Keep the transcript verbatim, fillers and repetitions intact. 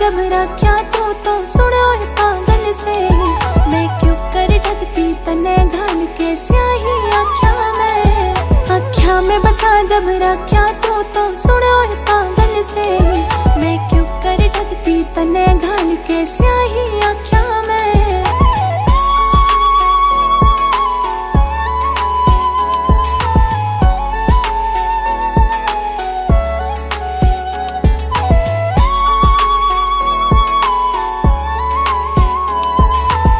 जब रख्या तू तो सुनो पागल से। मैं क्यों कर डरती तने घाल के स्याही आख्या में, आख्या में बसा जब रख्या तू तो सुनो पागल से। मैं क्यों कर डरती तने घाल के स्याही